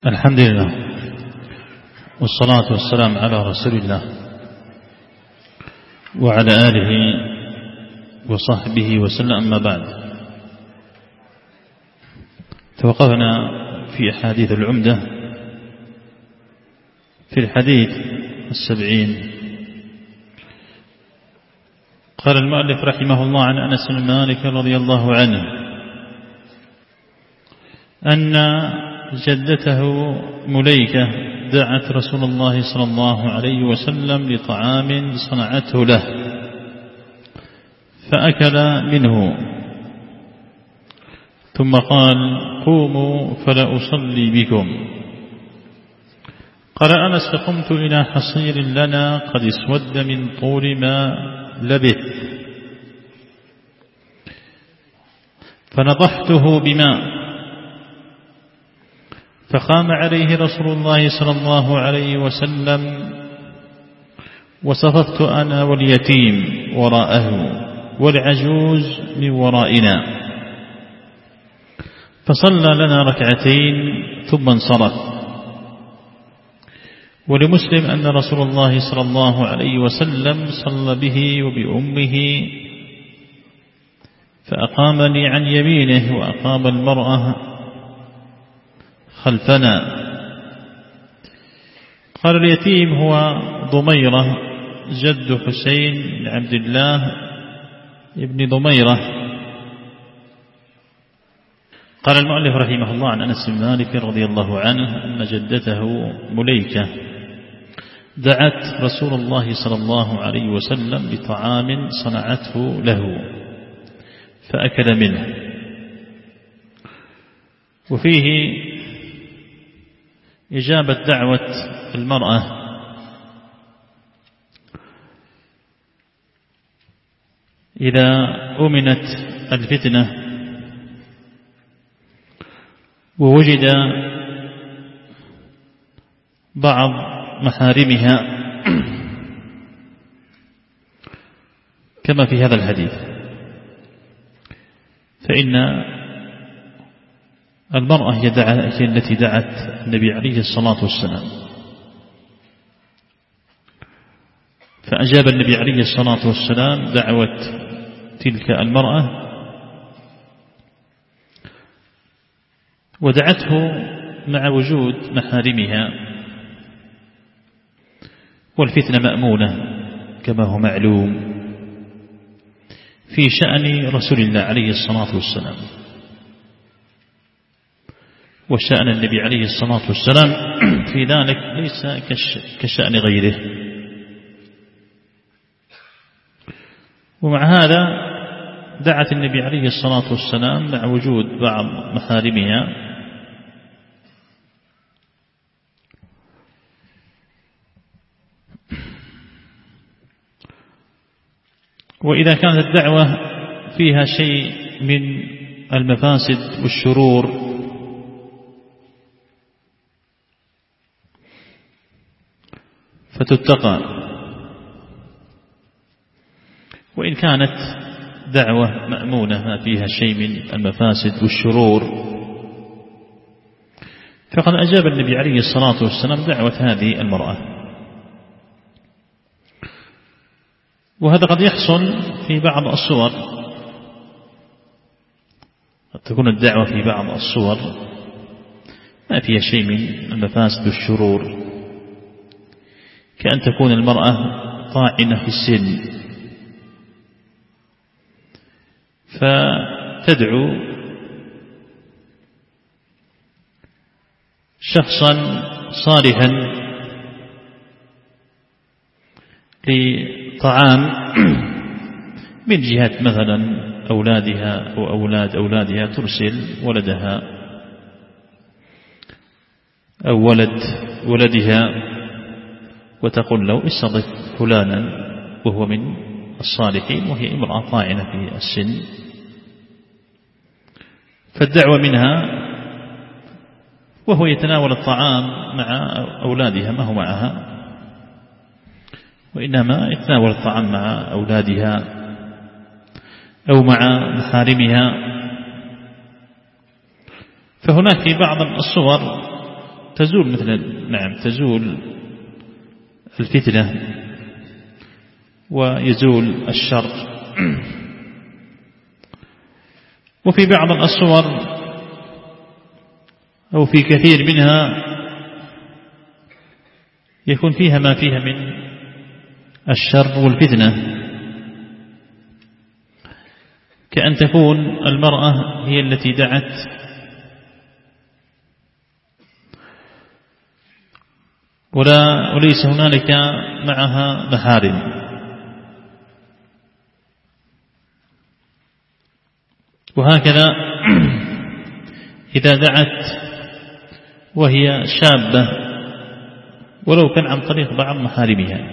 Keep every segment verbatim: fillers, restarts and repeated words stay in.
الحمد لله والصلاة والسلام على رسول الله وعلى آله وصحبه وسلم. أما بعد، توقفنا في أحاديث العمدة في الحديث السبعين. قال المؤلف رحمه الله عن أنس بن مالك رضي الله عنه أن جدته مليكة دعت رسول الله صلى الله عليه وسلم لطعام صنعته له فأكل منه، ثم قال: قوموا فلا أصلي بكم. قال أنس: فقمت إلى حصير لنا قد اسود من طول ما لبث فنضحته بماء، فقام عليه رسول الله صلى الله عليه وسلم وصففت أنا واليتيم وراءه والعجوز من ورائنا، فصلى لنا ركعتين ثم انصرف. ولمسلم أن رسول الله صلى الله عليه وسلم صلى به وبأمه فأقامني عن يمينه وأقام المرأة خلفنا. قال: اليتيم هو ضميرة جد حسين بن عبد الله ابن ضميرة. قال المؤلف رحمه الله عن أنس بن مالك رضي الله عنه أن جدته مليكة دعت رسول الله صلى الله عليه وسلم بطعام صنعته له فأكل منه. وفيه إجابة دعوة المرأة إذا أمنت الفتنة ووجد بعض محارمها كما في هذا الحديث، فإن المرأة هي التي دعت النبي عليه الصلاة والسلام، فأجاب النبي عليه الصلاة والسلام دعوة تلك المرأة ودعته مع وجود محارمها، والفتنة مأمونة كما هو معلوم في شأن رسول الله عليه الصلاة والسلام، وشأن النبي عليه الصلاة والسلام في ذلك ليس كشأن غيره. ومع هذا دعت النبي عليه الصلاة والسلام مع وجود بعض محارمها وإذا كانت الدعوة فيها شيء من المفاسد والشرور فتتقى، وإن كانت دعوة مأمونة ما فيها شيء من المفاسد والشرور فقد أجاب النبي عليه الصلاة والسلام دعوة هذه المرأة. وهذا قد يحصل في بعض الصور، قد تكون الدعوة في بعض الصور ما فيها شيء من المفاسد والشرور، كأن تكون المرأة طاعنة في السن فتدعو شخصا صالحا لطعام من جهة مثلا أولادها أو أولاد أولادها، ترسل ولدها أو ولد ولدها وتقول له: استضف فلانا وهو من الصالحين، وهي امرأة طاعنة في السن، فالدعوة منها وهو يتناول الطعام مع أولادها، ما هو معها، وإنما يتناول الطعام مع أولادها أو مع محارمها. فهناك في بعض الصور تزول مثل نعم تزول الفتنة ويزول الشر. وفي بعض الصور أو في كثير منها يكون فيها ما فيها من الشر والفتنة، كأن تكون المرأة هي التي دعت ولا وليس هنالك معها محارم، وهكذا إذا دعت وهي شابة ولو كان عن طريق بعض محارمها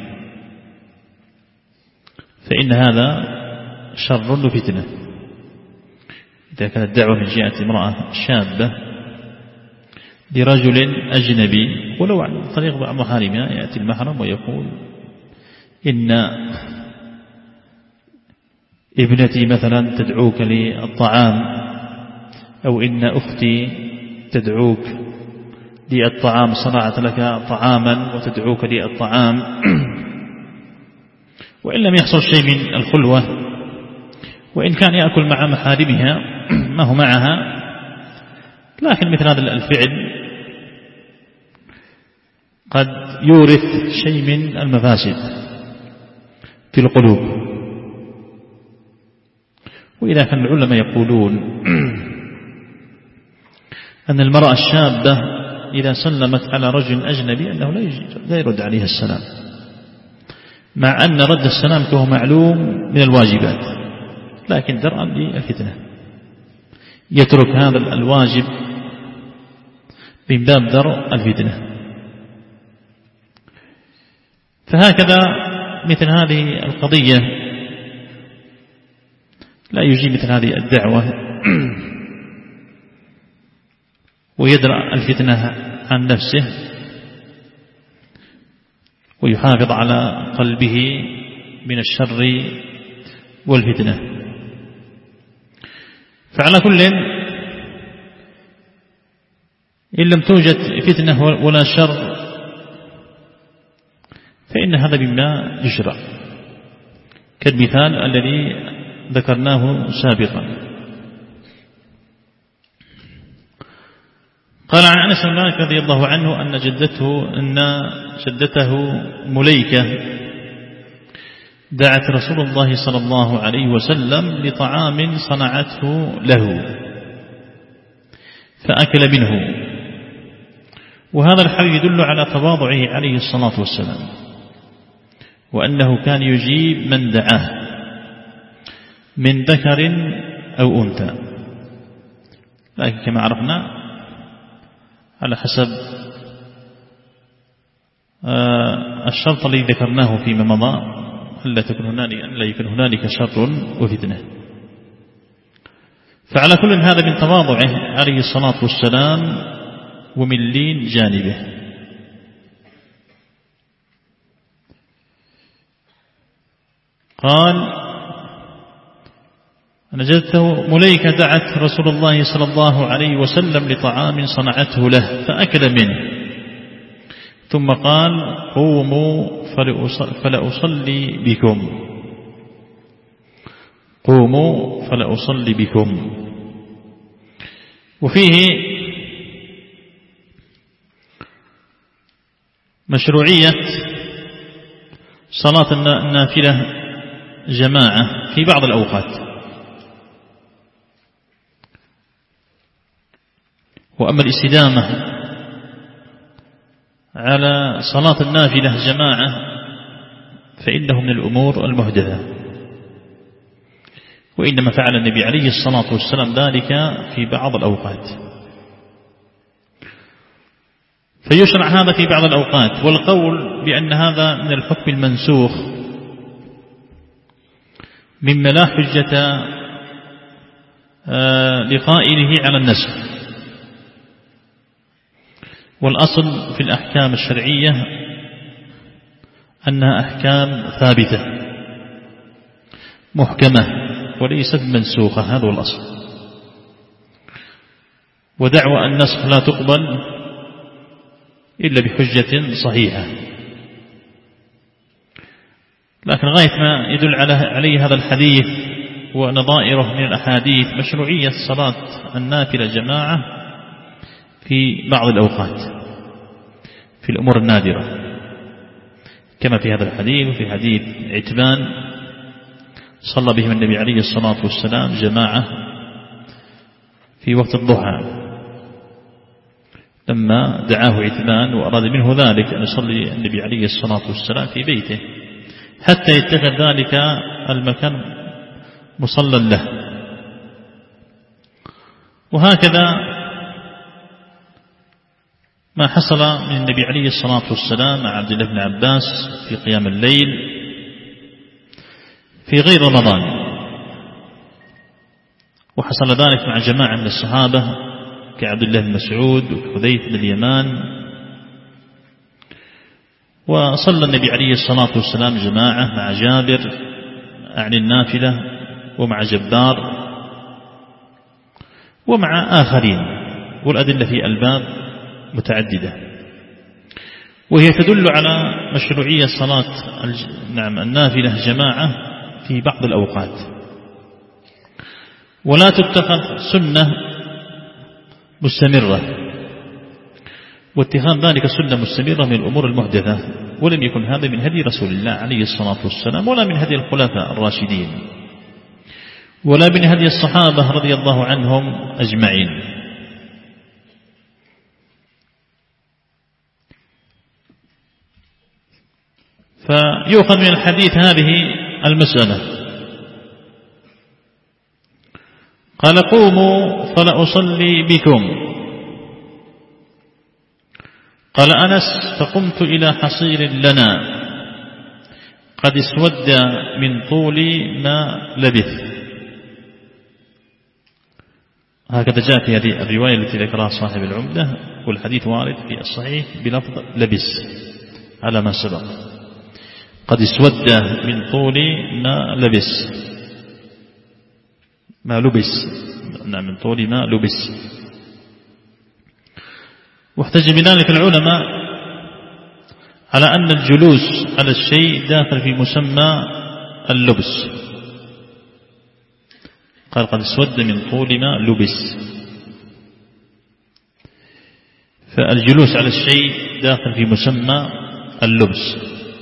فإن هذا شر وفتنة. إذا كانت دعوة من جهة امرأة شابة لرجل أجنبي ولو عن طريق بعض محارمها، يأتي المحرم ويقول إن ابنتي مثلا تدعوك للطعام، أو إن أختي تدعوك للطعام، صنعت لك طعاما وتدعوك للطعام، وإن لم يحصل شيء من الخلوة، وإن كان يأكل مع محارمها ما هو معها، لكن مثل هذا الفعل قد يورث شيء من المفاسد في القلوب. وإذا كان العلماء يقولون أن المرأة الشابة إذا سلمت على رجل أجنبي أنه لا يرد عليها السلام، مع أن رد السلام كهو معلوم من الواجبات، لكن درءا للفتنة يترك هذا الواجب من باب درء الفتنة. فهكذا مثل هذه القضية لا يجيب مثل هذه الدعوة ويدرأ الفتنة عن نفسه ويحافظ على قلبه من الشر والفتنة. فعلى كل إن لم توجد فتنة ولا شر فإن هذا مما يشرع، كالمثال الذي ذكرناه سابقا. قال عن أنس بن مالك رضي الله عنه أن جدته أن جدته مليكة دعت رسول الله صلى الله عليه وسلم لطعام صنعته له فأكل منه. وهذا الحديث يدل على تواضعه عليه الصلاة والسلام، وأنه كان يجيب من دعاه من ذكر أو أنثى، لكن كما عرفنا على حسب الشرط الذي ذكرناه فيما مضى ألا تكون هنالك ألا يكون هنالك شر وفتنة. فعلى كل هذا من تواضعه عليه الصلاة والسلام ومن لين جانبه. قال أن جدته مليكة دعت رسول الله صلى الله عليه وسلم لطعام صنعته له فأكل منه، ثم قال قوموا فلأصلي بكم قوموا فلأصلي بكم. وفيه مشروعية صلاة النافلة جماعة في بعض الأوقات، وأما الاستدامة على صلاة النافلة جماعة فإنه من الأمور المحدثة، وإنما فعل النبي عليه الصلاة والسلام ذلك في بعض الأوقات، فيشرع هذا في بعض الأوقات. والقول بأن هذا من الحكم المنسوخ مما لا حجة لقائله على النسخ. والأصل في الأحكام الشرعية أنها أحكام ثابتة محكمة وليست منسوخة، هذا هو الأصل. ودعوى النسخ لا تقبل إلا بحجة صحيحة. لكن غاية ما يدل عليه هذا الحديث ونظائره من الأحاديث مشروعية صلاة النافلة جماعة في بعض الأوقات في الأمور النادرة، كما في هذا الحديث وفي حديث عتبان صلى بهم النبي عليه الصلاة والسلام جماعة في وقت الضحى لما دعاه عتبان وأراد منه ذلك أن يصلي النبي عليه الصلاة والسلام في بيته حتى يتخذ ذلك المكان مصلى له. وهكذا ما حصل من النبي عليه الصلاة والسلام مع عبد الله بن عباس في قيام الليل في غير رمضان، وحصل ذلك مع جماعة من الصحابة كعبد الله بن مسعود وحذيفة بن اليمان. وصلى النبي عليه الصلاة والسلام جماعة مع جابر عن النافلة ومع جبار ومع آخرين، والأدلة في الباب متعددة، وهي تدل على مشروعية صلاة نعم النافلة جماعة في بعض الأوقات، ولا تتخذ سنة مستمرة، واتخاذ ذلك سنة مستمرة من الأمور المحدثة، ولم يكن هذا من هدي رسول الله عليه الصلاة والسلام ولا من هدي الخلفاء الراشدين ولا من هدي الصحابة رضي الله عنهم أجمعين. فيؤخذ من الحديث هذه المسألة. قال قوموا فلا أصلي بكم. قال أنس فقمت إلى حصير لنا قد اسود من طول ما لبث. هكذا جاء في هذه الرواية التي ذكرها صاحب العمدة، والحديث وارد في الصحيح بلفظ لبس على ما سبق، قد اسود من طول ما لبس ما لبس نعم من طول ما لبس. واحتج بذلك العلماء على أن الجلوس على الشيء داخل في مسمى اللبس. قال قد اسود من طول ما لبس، فالجلوس على الشيء داخل في مسمى اللبس.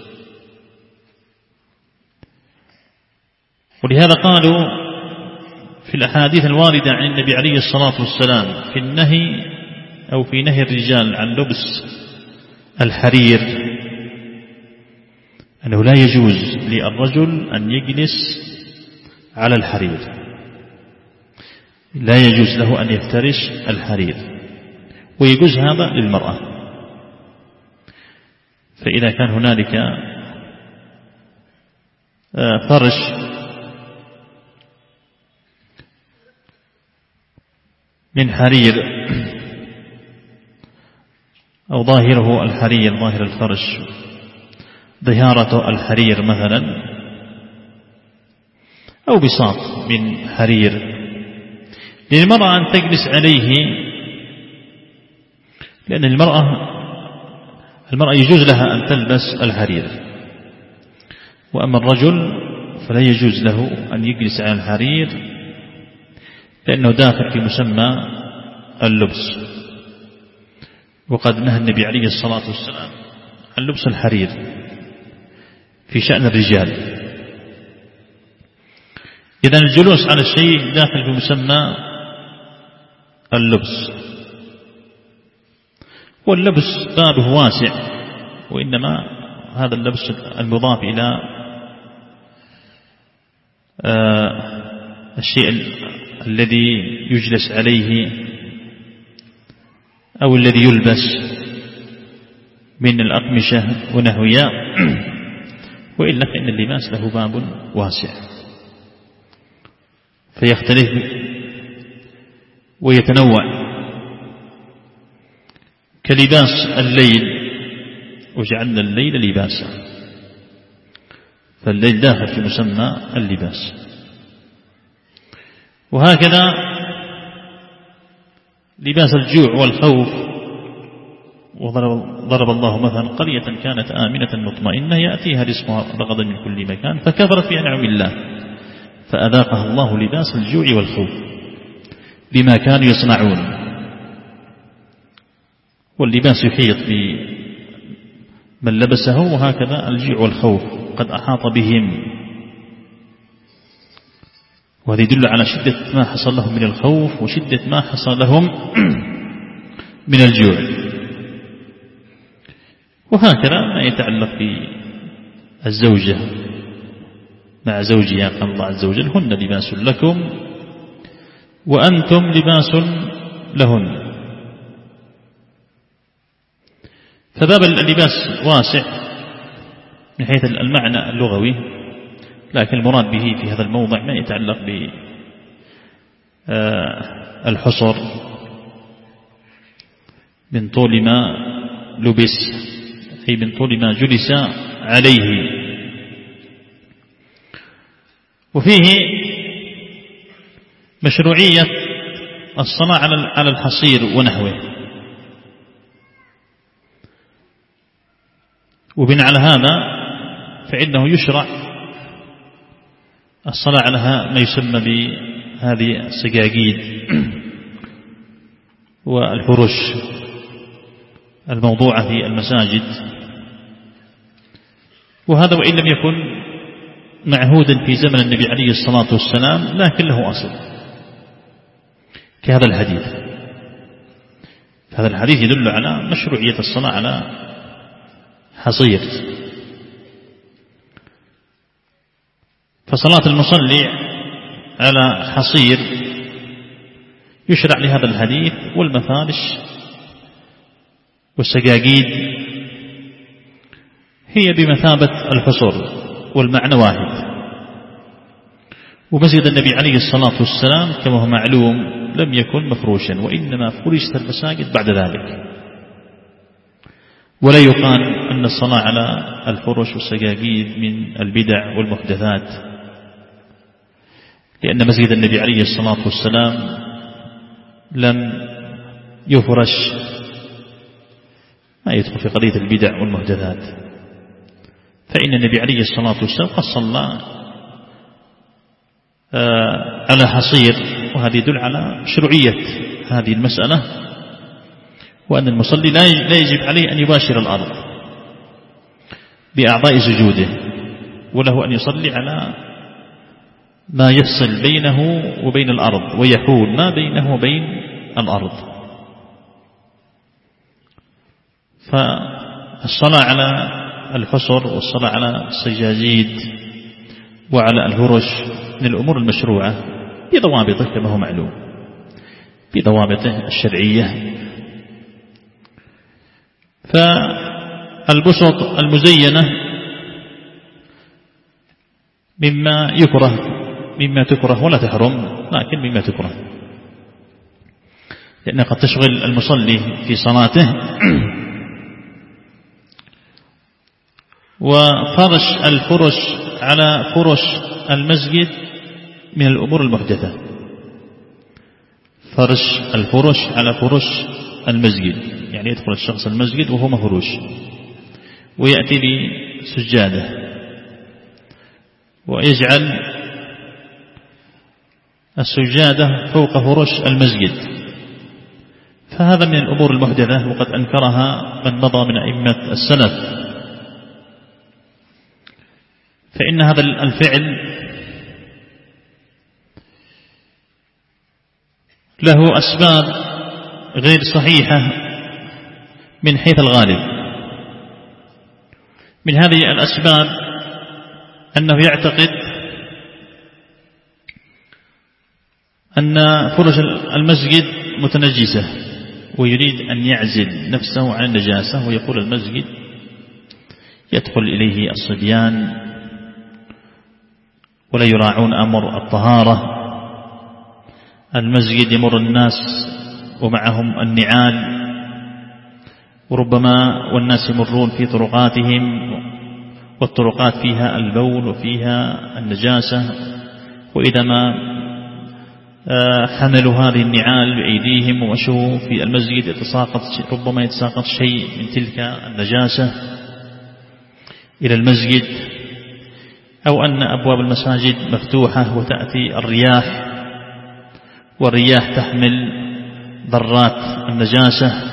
ولهذا قالوا في الأحاديث الواردة عن النبي عليه الصلاة والسلام في النهي أو في نهي الرجال عن لبس الحرير أنه لا يجوز للرجل أن يجلس على الحرير، لا يجوز له أن يفترش الحرير، ويجوز هذا للمرأة. فإذا كان هنالك فرش من حرير أو ظاهره الحرير، ظاهر الفرش ظهارة الحرير مثلا، أو بساط من حرير للمرأة أن تجلس عليه، لأن المرأة المرأة يجوز لها أن تلبس الحرير، وأما الرجل فلا يجوز له أن يجلس على الحرير لأنه داخل في مسمى اللبس. وقد نهى النبي عليه الصلاة والسلام عن لبس الحرير في شأن الرجال. إذن الجلوس على الشيء داخل في مسمى اللبس، واللبس بابه واسع، وإنما هذا اللبس المضاف إلى آه الشيء الذي يجلس عليه أو الذي يلبس من الأقمشة ونحوها، وإلا فإن اللباس له باب واسع فيختلف ويتنوع، كلباس الليل، وجعلنا الليل لباسا، فالليل داخل في مسمى اللباس. وهكذا لباس الجوع والخوف وضرب الله مثلا قرية كانت آمنة مطمئنة يأتيها رزقها رغدا من كل مكان فكفرت بأنعم الله فأذاقها الله لباس الجوع والخوف بما كانوا يصنعون. واللباس يحيط بمن لبسه، وهكذا الجوع والخوف قد أحاط بهم، وهذا يدل على شدة ما حصل لهم من الخوف وشدة ما حصل لهم من الجوع. وهكذا ما يتعلق بالزوجة مع زوجها، قال الله عز وجل هن لباس لكم وأنتم لباس لهن. فباب اللباس واسع من حيث المعنى اللغوي، لكن المراد به في هذا الموضع ما يتعلق بالحصر من طول ما لبس، أي من طول ما جلس عليه. وفيه مشروعية الصلاة على الحصير ونحوه، وبناء على هذا فإنه يشرع الصلاة على ما يسمى بهذه السجاجيد والفرش الموضوعة في المساجد، وهذا وإن لم يكن معهودا في زمن النبي عليه الصلاة والسلام لكن له أصل، كهذا الحديث. هذا الحديث يدل على مشروعية الصلاة على حصير. فصلاة المصلي على حصير يشرع لهذا الحديث، والمفارش والسجاجيد هي بمثابة الحصر والمعنى واحد. ومسجد النبي عليه الصلاة والسلام كما هو معلوم لم يكن مفروشا، وإنما فرشت المساجد بعد ذلك. ولا يقال أن الصلاة على الفرش والسجاجيد من البدع والمحدثات، لأن مسجد النبي عليه الصلاة والسلام لم يفرش، ما يدخل في قضية البدع والمحدثات. فإن النبي عليه الصلاة والسلام قد صلى على حصير، وهذا يدل على شرعية هذه المسألة، وأن المصلي لا يجب عليه أن يباشر الأرض بأعضاء سجوده، وله أن يصلي على ما يفصل بينه وبين الأرض ويحول ما بينه وبين الأرض. فالصلاة على الحصر والصلاة على السجاجيد وعلى الفرش من الأمور المشروعة بضوابطه كما هو معلوم، بضوابطه الشرعية. فالبسط المزينة مما يكره، مما تكره ولا تحرم، لكن مما تكره، لأنها قد تشغل المصلي في صلاته. وفرش الفرش على فرش المسجد من الأمور المحدثة، فرش الفرش على فرش المسجد، يعني يدخل الشخص المسجد وهو مفروش ويأتي بسجادة ويجعل السجادة فوق فرش المسجد، فهذا من الأمور المحدثة، وقد أنكرها من مضى من أئمة السلف. فإن هذا الفعل له أسباب غير صحيحة من حيث الغالب. من هذه الأسباب أنه يعتقد أن فرش المسجد متنجسة ويريد أن يعزل نفسه عن النجاسة، ويقول المسجد يدخل إليه الصبيان ولا يراعون أمر الطهارة، المسجد يمر الناس ومعهم النعال، وربما والناس يمرون في طرقاتهم والطرقات فيها البول وفيها النجاسة، وإذا ما حملوا هذه النعال بأيديهم ومشوا في المسجد، يتساقط ربما يتساقط شيء من تلك النجاسة إلى المسجد، أو أن أبواب المساجد مفتوحة وتأتي الرياح والرياح تحمل ذرات النجاسة.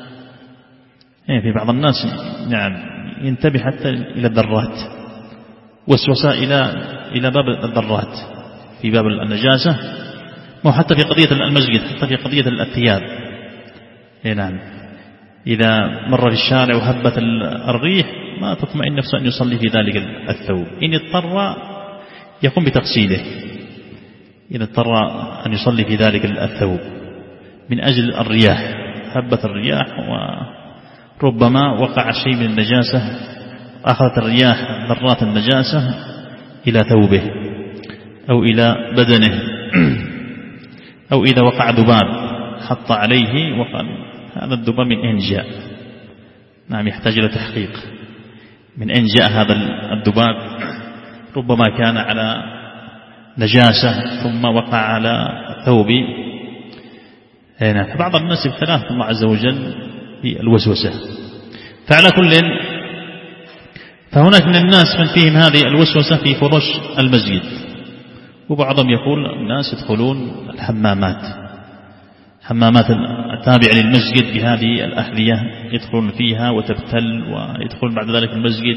في بعض الناس نعم ينتبه حتى إلى الذرات، وسوسة إلى إلى باب الذرات في باب النجاسة، مو حتى في قضية المسجد، حتى في قضية الثياب. نعم إذا مر في الشارع وهبت الريح ما تطمئن نفسه أن يصلي في ذلك الثوب، إن اضطر يقوم بتغسيله، إن اضطر أن يصلي في ذلك الثوب من أجل الرياح، هبت الرياح وربما وقع شيء من النجاسة، أخذت الرياح ذرات النجاسة إلى ثوبه أو إلى بدنه، أو إذا وقع ذباب حط عليه وقال هذا الذباب من أين جاء؟ نعم يحتاج إلى تحقيق من أين جاء هذا الذباب، ربما كان على نجاسة ثم وقع على ثوبي. هنا فبعض الناس ابتلاه الله عز وجل بالوسوسة. فعلى كل فهناك من الناس من فيهم هذه الوسوسة في فرش المسجد، وبعضهم يقول الناس يدخلون الحمامات، حمامات التابعة للمسجد بهذه الأحذية، يدخلون فيها وتبتل ويدخلون بعد ذلك المسجد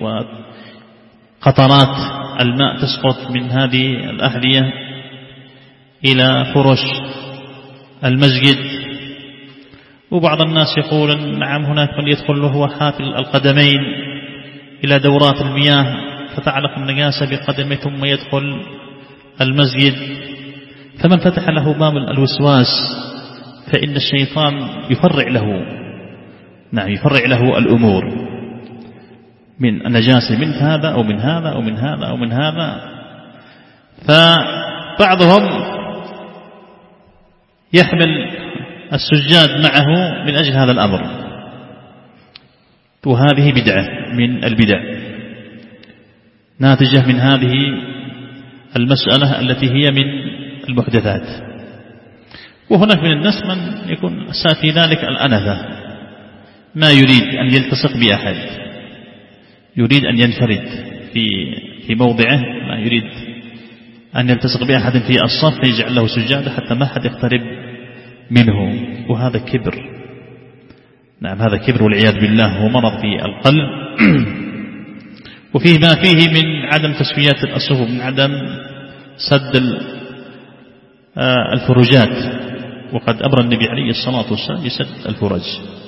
وقطرات الماء تسقط من هذه الأحذية إلى فرش المسجد. وبعض الناس يقول نعم هناك من يدخل وهو حافل القدمين إلى دورات المياه فتعلق النجاسة بقدمه ثم يدخل المسجد. فمن فتح له باب الوسواس فإن الشيطان يفرع له نعم يفرع له الأمور من النجاسة من هذا أو من هذا أو من هذا أو من هذا. فبعضهم يحمل السجاد معه من أجل هذا الأمر، وهذه بدعة من البدع ناتجة من هذه المسألة التي هي من المحدثات. وهناك من الناس من يكون في ذلك الأنذة، ما يريد أن يلتصق بأحد، يريد أن ينفرد في في موضعه، ما يريد أن يلتصق بأحد في الصف فيجعل له سجادة حتى ما حد يقترب منه، وهذا كبر. نعم هذا كبر والعياذ بالله، هو مرض في القلب وفيه ما فيه من عدم تسوية الصفوف، من عدم سد الفرجات، وقد أمر النبي عليه الصلاة والسلام بسد الفرج.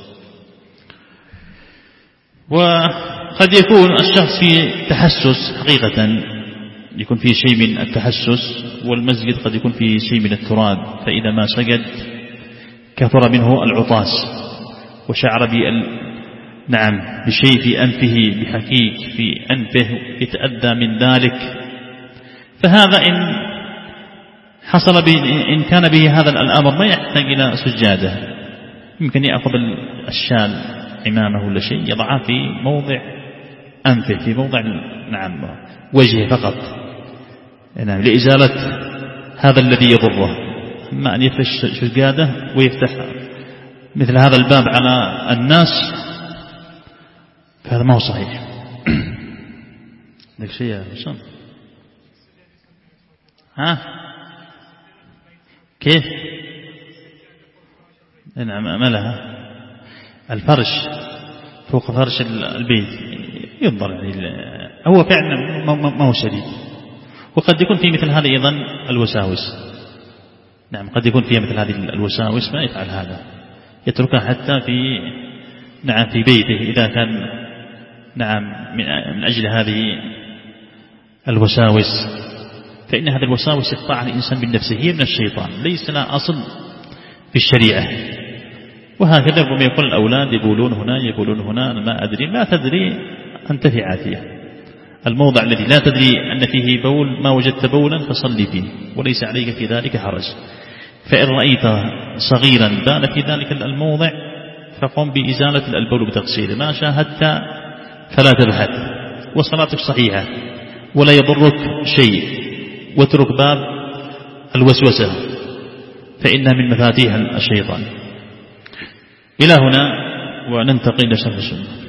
وقد يكون الشخص في تحسس حقيقة، يكون فيه شيء من التحسس، والمسجد قد يكون فيه شيء من التراب، فإذا ما سجد كثر منه العطاس وشعر بال نعم بشيء في أنفه، بحكيك في أنفه يتأذى من ذلك، فهذا إن حصل به إن كان به هذا الأمر ما يحتاج إلى سجادة، يمكن يأخذ الشال عمامه ولا شيء يضعه في موضع أنفه، في موضع نعم وجهه فقط، نعم لإزالة هذا الذي يضره. أما أن يفرش سجادة ويفتح مثل هذا الباب على الناس فهذا ما هو صحيح. ذلك شيء وصل ها كيف نعم ما لها الفرش فوق فرش البيت ينظر يعني هو فعلا ما هو شديد، وقد يكون في مثل هذا أيضا الوساوس. نعم قد يكون فيها مثل هذه الوساوس ما يفعل هذا، يتركها حتى في نعم في بيته إذا كان نعم من أجل هذه الوساوس، فإن هذه الوساوس يقطعها الإنسان بالنفس، هي من الشيطان ليس لها أصل في الشريعة. وهكذا ربما يقول الأولاد يقولون هنا يقولون هنا أنا ما أدري، ما تدري أنت في عافية. الموضع الذي لا تدري أن فيه بول ما وجدت بولا فصلي فيه وليس عليك في ذلك حرج. فإن رأيت صغيرا بال في ذلك الموضع فقم بإزالة البول بتغسيله، ما شاهدت فلا تبحث وصلاتك صحيحة ولا يضرك شيء، واترك باب الوسوسة فإنها من مفاتيح الشيطان. إلى هنا وننتقل إلى شرح السنة.